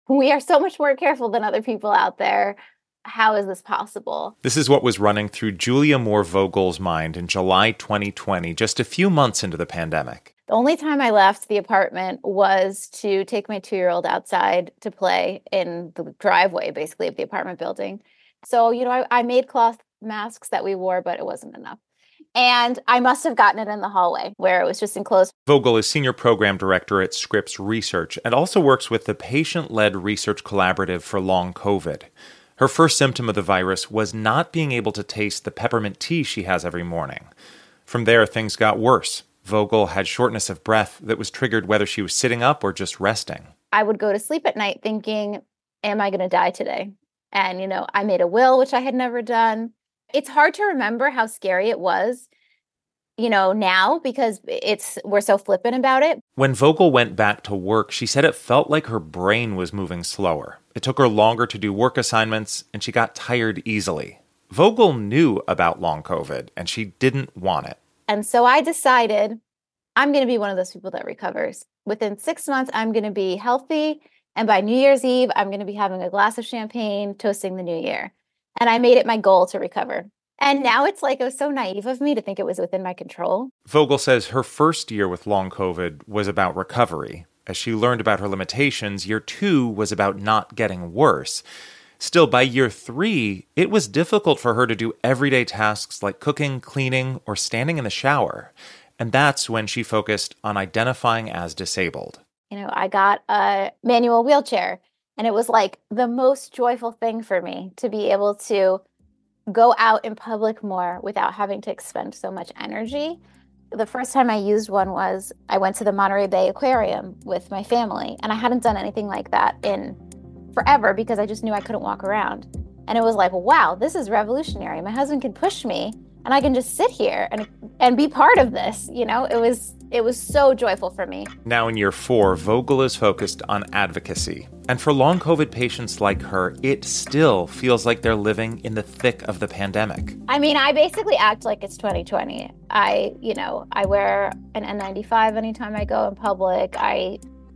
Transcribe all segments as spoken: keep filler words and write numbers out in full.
We are so much more careful than other people out there. How is this possible? This is what was running through Julia Moore-Vogel's mind in July twenty twenty, just a few months into the pandemic. The only time I left the apartment was to take my two-year-old outside to play in the driveway, basically, of the apartment building. So, you know, I, I made cloth masks that we wore, but it wasn't enough. And I must have gotten it in the hallway where it was just enclosed. Vogel is Senior Program Director at Scripps Research and also works with the Patient-Led Research Collaborative for Long COVID. Her first symptom of the virus was not being able to taste the peppermint tea she has every morning. From there, things got worse. Vogel had shortness of breath that was triggered whether she was sitting up or just resting. I would go to sleep at night thinking, am I going to die today? And, you know, I made a will, which I had never done. It's hard to remember how scary it was, you know, now because it's we're so flippant about it. When Vogel went back to work, she said it felt like her brain was moving slower. It took her longer to do work assignments, and she got tired easily. Vogel knew about long COVID, and she didn't want it. And so I decided I'm going to be one of those people that recovers. Within six months, I'm going to be healthy. And by New Year's Eve, I'm going to be having a glass of champagne, toasting the new year. And I made it my goal to recover. And now it's like it was so naive of me to think it was within my control. Vogel says her first year with long COVID was about recovery. As she learned about her limitations, year two was about not getting worse. Still, by year three, it was difficult for her to do everyday tasks like cooking, cleaning, or standing in the shower. And that's when she focused on identifying as disabled. You know, I got a manual wheelchair, and it was like the most joyful thing for me to be able to go out in public more without having to expend so much energy. The first time I used one was I went to the Monterey Bay Aquarium with my family, and I hadn't done anything like that in forever because I just knew I couldn't walk around. And it was like, wow, this is revolutionary. My husband can push me, and I can just sit here and and be part of this. You know, it was it was so joyful for me. Now in year four, Vogel is focused on advocacy. And for long COVID patients like her, it still feels like they're living in the thick of the pandemic. I mean, I basically act like it's twenty twenty. I, you know, I wear an N ninety-five anytime I go in public. I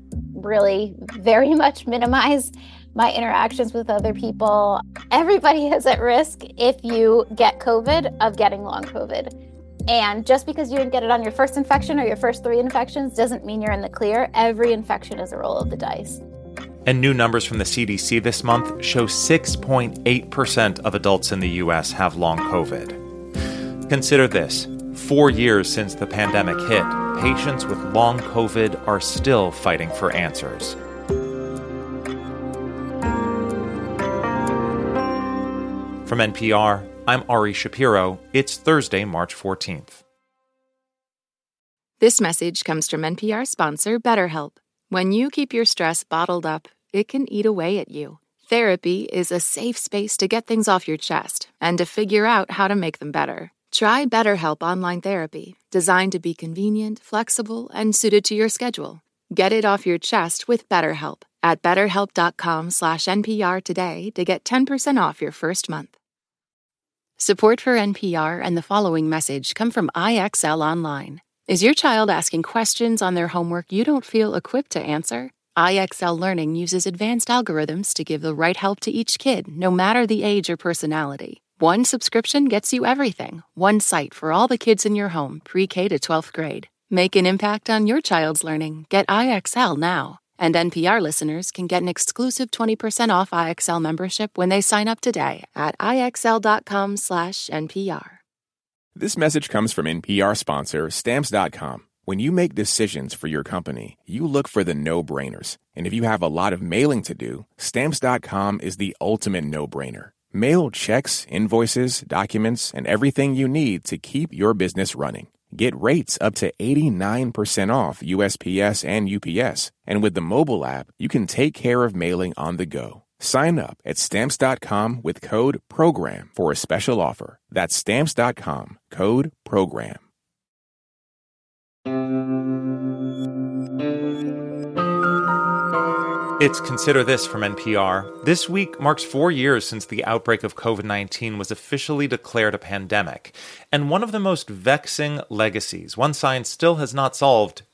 really very much minimize my interactions with other people. Everybody is at risk if you get COVID of getting long COVID. And just because you didn't get it on your first infection or your first three infections doesn't mean you're in the clear. Every infection is a roll of the dice. And new numbers from the C D C this month show six point eight percent of adults in the U S have long COVID. Consider this. Four years since the pandemic hit, patients with long COVID are still fighting for answers. From N P R, I'm Ari Shapiro. It's Thursday, March fourteenth. This message comes from N P R sponsor BetterHelp. When you keep your stress bottled up, it can eat away at you. Therapy is a safe space to get things off your chest and to figure out how to make them better. Try BetterHelp Online Therapy, designed to be convenient, flexible, and suited to your schedule. Get it off your chest with BetterHelp at betterhelp.com slash NPR today to get ten percent off your first month. Support for N P R and the following message come from I X L Online. Is your child asking questions on their homework you don't feel equipped to answer? I X L Learning uses advanced algorithms to give the right help to each kid, no matter the age or personality. One subscription gets you everything. One site for all the kids in your home, pre-K to twelfth grade. Make an impact on your child's learning. Get I X L now. And N P R listeners can get an exclusive twenty percent off I X L membership when they sign up today at IXL.com slash NPR. This message comes from N P R sponsor Stamps dot com. When you make decisions for your company, you look for the no-brainers. And if you have a lot of mailing to do, Stamps dot com is the ultimate no-brainer. Mail checks, invoices, documents, and everything you need to keep your business running. Get rates up to eighty-nine percent off U S P S and U P S. And with the mobile app, you can take care of mailing on the go. Sign up at Stamps dot com with code PROGRAM for a special offer. That's Stamps dot com, code PROGRAM. It's Consider This from N P R. This week marks four years since the outbreak of COVID nineteen was officially declared a pandemic. And one of the most vexing legacies, one science still has not solved,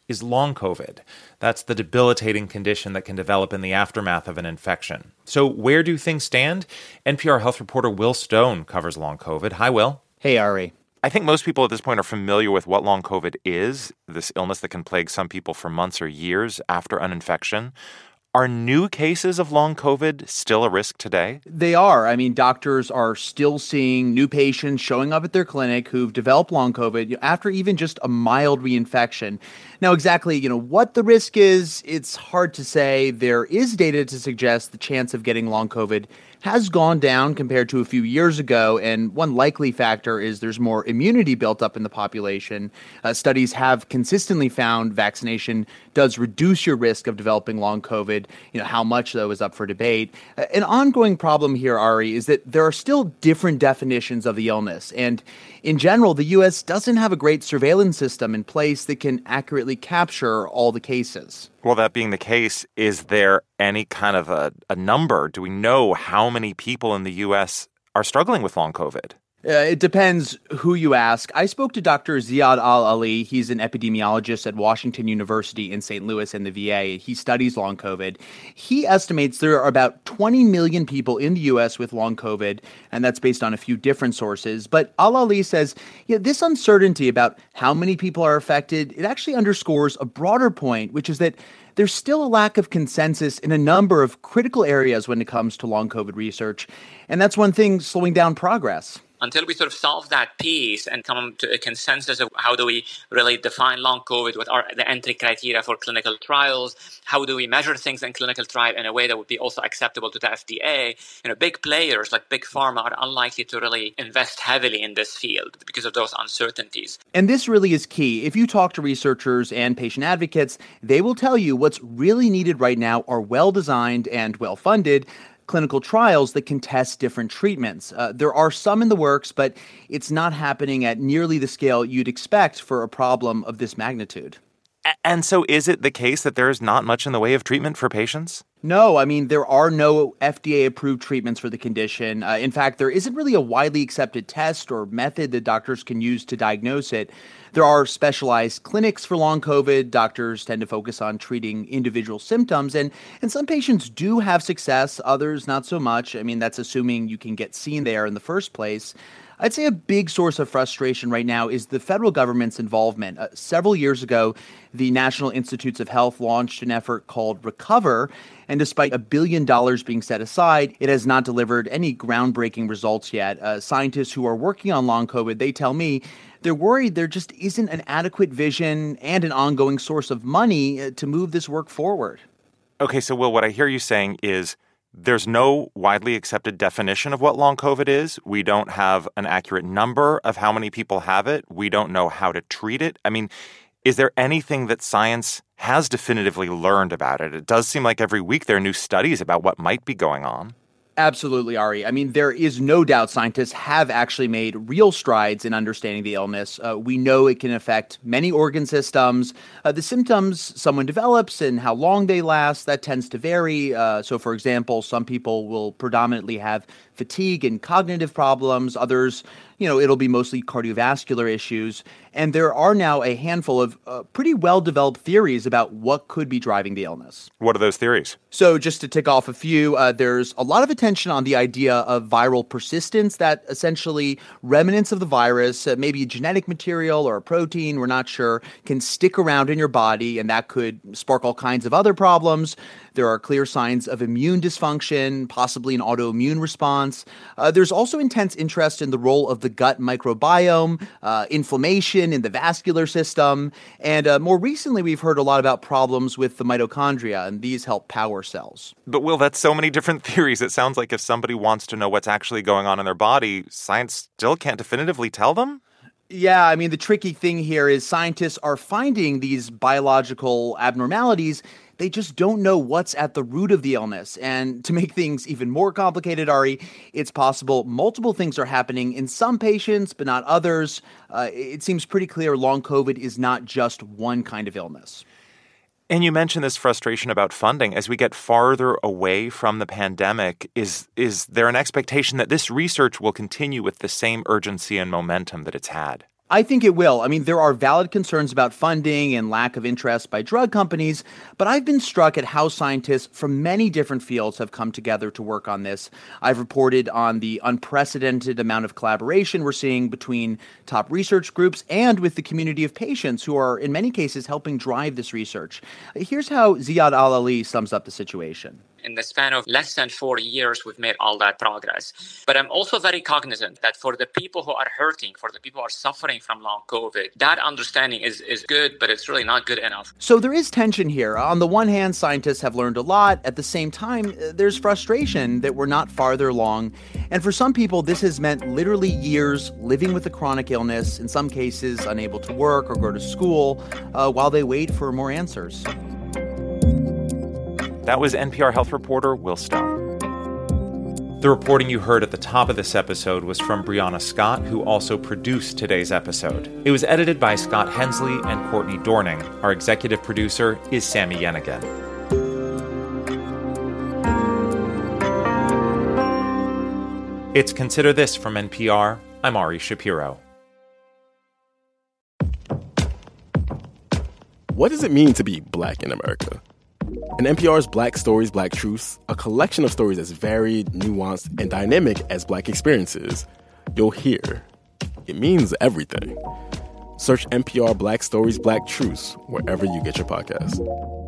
is long COVID. That's the debilitating condition that can develop in the aftermath of an infection. So where do things stand? N P R health reporter Will Stone covers long COVID. Hi, Will. Hey, Ari. I think most people at this point are familiar with what long COVID is, this illness that can plague some people for months or years after an infection. Are new cases of long COVID still a risk today? They are. I mean, doctors are still seeing new patients showing up at their clinic who've developed long COVID after even just a mild reinfection. Now, exactly, you know, what the risk is, it's hard to say. There is data to suggest the chance of getting long COVID has gone down compared to a few years ago, and one likely factor is there's more immunity built up in the population. Uh, studies have consistently found vaccination does reduce your risk of developing long COVID. You know, how much, though, is up for debate. Uh, an ongoing problem here, Ari, is that there are still different definitions of the illness, and in general, the U S doesn't have a great surveillance system in place that can accurately capture all the cases. Well, that being the case, is there any kind of a, a number? Do we know how many people in the U S are struggling with long COVID? Uh, it depends who you ask. I spoke to Doctor Ziad Al-Ali. He's an epidemiologist at Washington University in Saint Louis in the V A. He studies long COVID. He estimates there are about twenty million people in the U S with long COVID, and that's based on a few different sources. But Al-Ali says, yeah, this uncertainty about how many people are affected, it actually underscores a broader point, which is that there's still a lack of consensus in a number of critical areas when it comes to long COVID research. And that's one thing slowing down progress. Until we sort of solve that piece and come to a consensus of how do we really define long COVID, what are the entry criteria for clinical trials, how do we measure things in clinical trial in a way that would be also acceptable to the F D A, you know, big players like Big Pharma are unlikely to really invest heavily in this field because of those uncertainties. And this really is key. If you talk to researchers and patient advocates, they will tell you what's really needed right now are well-designed and well-funded clinical trials that can test different treatments. Uh, there are some in the works, but it's not happening at nearly the scale you'd expect for a problem of this magnitude. And so is it the case that there's not much in the way of treatment for patients? No, I mean, there are no F D A-approved treatments for the condition. Uh, in fact, there isn't really a widely accepted test or method that doctors can use to diagnose it. There are specialized clinics for long COVID. Doctors tend to focus on treating individual symptoms, and, and some patients do have success, others not so much. I mean, that's assuming you can get seen there in the first place. I'd say a big source of frustration right now is the federal government's involvement. Uh, several years ago, the National Institutes of Health launched an effort called Recover, and despite a billion dollars being set aside, it has not delivered any groundbreaking results yet. Uh, scientists who are working on long COVID, they tell me they're worried there just isn't an adequate vision and an ongoing source of money uh, to move this work forward. Okay, so Will, what I hear you saying is there's no widely accepted definition of what long COVID is. We don't have an accurate number of how many people have it. We don't know how to treat it. I mean, is there anything that science has definitively learned about it? It does seem like every week there are new studies about what might be going on. Absolutely, Ari. I mean, there is no doubt scientists have actually made real strides in understanding the illness. Uh, we know it can affect many organ systems. Uh, the symptoms someone develops and how long they last, that tends to vary. Uh, so, for example, some people will predominantly have fatigue and cognitive problems. Others, you know, it'll be mostly cardiovascular issues. And there are now a handful of uh, pretty well-developed theories about what could be driving the illness. What are those theories? So just to tick off a few, uh, there's a lot of attention on the idea of viral persistence, that essentially remnants of the virus, uh, maybe genetic material or a protein, we're not sure, can stick around in your body, and that could spark all kinds of other problems. There are clear signs of immune dysfunction, possibly an autoimmune response. Uh, there's also intense interest in the role of the gut microbiome, uh, inflammation in the vascular system, and uh, more recently we've heard a lot about problems with the mitochondria, and these help power cells. But Will, that's so many different theories. It sounds like if somebody wants to know what's actually going on in their body, science still can't definitively tell them? Yeah, I mean, the tricky thing here is scientists are finding these biological abnormalities. They just don't know what's at the root of the illness. And to make things even more complicated, Ari, it's possible multiple things are happening in some patients, but not others. Uh, it seems pretty clear long COVID is not just one kind of illness. And you mentioned this frustration about funding. As we get farther away from the pandemic, is is there an expectation that this research will continue with the same urgency and momentum that it's had? I think it will. I mean, there are valid concerns about funding and lack of interest by drug companies, but I've been struck at how scientists from many different fields have come together to work on this. I've reported on the unprecedented amount of collaboration we're seeing between top research groups and with the community of patients who are, in many cases, helping drive this research. Here's how Ziad Al-Ali sums up the situation. In the span of less than four years, we've made all that progress. But I'm also very cognizant that for the people who are hurting, for the people who are suffering from long COVID, that understanding is, is good, but it's really not good enough. So there is tension here. On the one hand, scientists have learned a lot. At the same time, there's frustration that we're not farther along. And for some people, this has meant literally years living with a chronic illness, in some cases unable to work or go to school, uh, while they wait for more answers. That was N P R health reporter Will Stone. The reporting you heard at the top of this episode was from Brianna Scott, who also produced today's episode. It was edited by Scott Hensley and Courtney Dorning. Our executive producer is Sami Yenigun. It's Consider This from N P R. I'm Ari Shapiro. What does it mean to be Black in America? In N P R's Black Stories, Black Truths, a collection of stories as varied, nuanced, and dynamic as Black experiences, you'll hear it means everything. Search N P R Black Stories, Black Truths wherever you get your podcasts.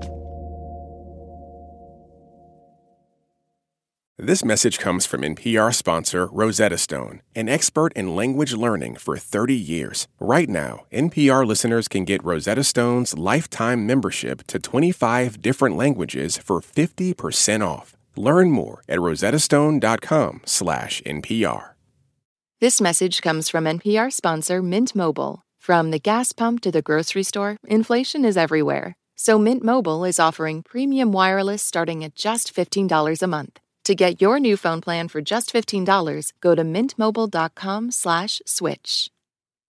This message comes from N P R sponsor Rosetta Stone, an expert in language learning for thirty years. Right now, N P R listeners can get Rosetta Stone's lifetime membership to twenty-five different languages for fifty percent off. Learn more at rosettastone.com slash NPR. This message comes from N P R sponsor Mint Mobile. From the gas pump to the grocery store, inflation is everywhere. So Mint Mobile is offering premium wireless starting at just fifteen dollars a month. To get your new phone plan for just fifteen dollars, go to mintmobile.com slash switch.